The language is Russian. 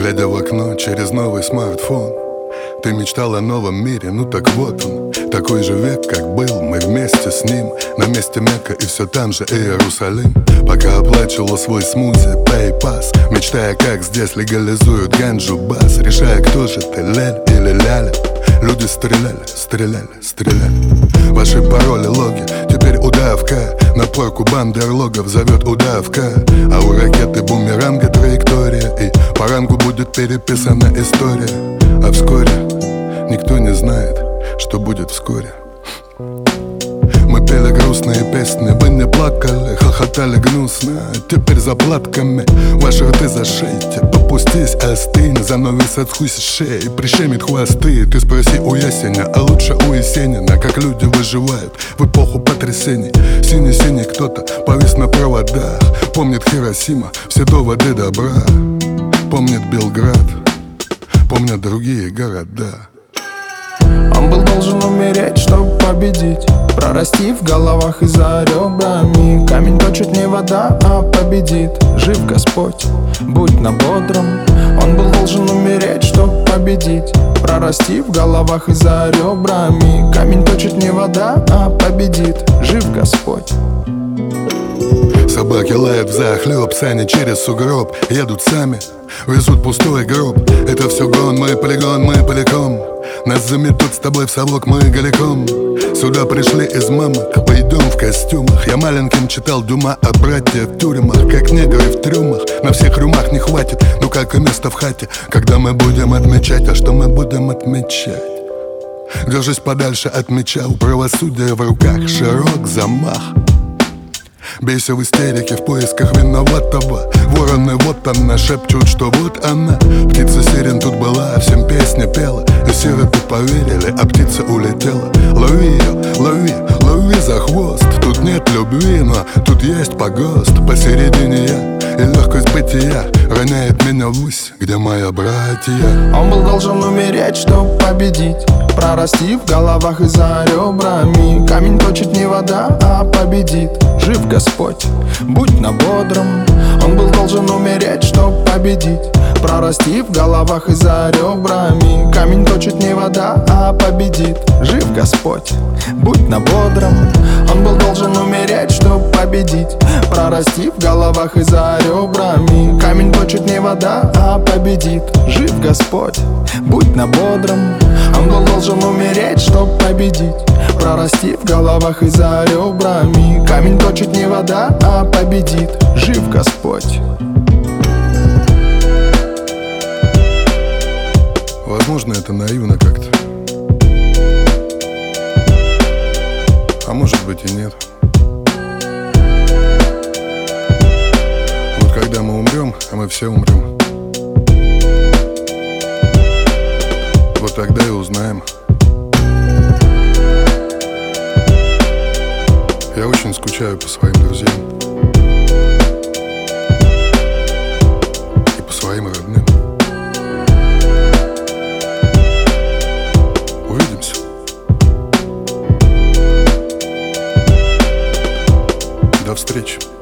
Глядя в окно через новый смартфон, ты мечтал о новом мире, ну так вот он. Такой же век, как был, мы вместе с ним. На месте Мекка и все там же Иерусалим. Пока оплачивала свой смузи, пейпас, мечтая, как здесь легализуют ганджу бас. Решая, кто же ты, лель или ляля. Люди стреляли, стреляли, стреляли. Ваши пароли, логи, теперь удавка. На порку бандерлогов зовет удавка. А у ракеты бумеранга траектория, и по рангу будет переписана история. А вскоре никто не знает, что будет вскоре. Мы пели грустные песни, вы не плакали, хохотали гнусно. Теперь заплатками ваши рты зашейте. Попустись, остынь, занавесят хуй с шеи, прищемит хвосты. Ты спроси у Ясеня, а лучше у Есенина, как люди выживают в эпоху потрясений. Синий-синий кто-то повис на проводах. Помнит Хиросима все доводы добра. Помнит Белград, помнят другие города. Он был должен умереть, чтобы победить, прорасти в головах и за ребрами. Камень точит не вода, а победит. Жив Господь, будь на бодром. Он был должен умереть, чтобы победить, прорасти в головах и за ребрами. Камень точит не вода, а победит. Жив Господь. Собаки лают взахлеб, сани через сугроб едут сами, везут пустой гроб. Это все гон, мы полигон, мы поляком. Нас заметут с тобой в совок, мы голиком. Сюда пришли из мамок, пойдем в костюмах. Я маленьким читал Дюма о братьях в тюрьмах, как негры в трюмах. На всех рюмах не хватит, ну как и место в хате. Когда мы будем отмечать, а что мы будем отмечать? Держись подальше от меча, у правосудия в руках широк замах. Бейся в истерике в поисках виноватого. Вороны вот она шепчут, что вот она. Птица сирен тут была, всем песня пела. И сироты поверили, а птица улетела. Лови ее, лови, лови за хвост. Тут нет любви, но тут есть погост. Посередине я, и легкость бытия роняет меня ввысь, где мои братья. Он был должен умереть, чтоб победить, прорасти в головах и за ребрами. Камень точит не вода, а победит. Жив Господь, будь на бодром. Он был должен умереть, чтоб победить, прорасти в головах и за ребрами. Камень точит не вода, а победит. Жив Господь, будь на бодром. Он был должен умереть, чтоб победить, прорасти в головах и за ребрами. Камень точит не вода, а победит. Жив Господь, будь на бодром. Он был должен умереть, чтоб победить, прорасти в головах и за ребрами. Камень точит не вода, а победит. Жив Господь. Возможно, это наивно как-то, а может быть и нет. Вот когда мы умрем, а мы все умрем, вот тогда и узнаем. Я очень скучаю по своим друзьям и по своим родным. Увидимся. До встречи.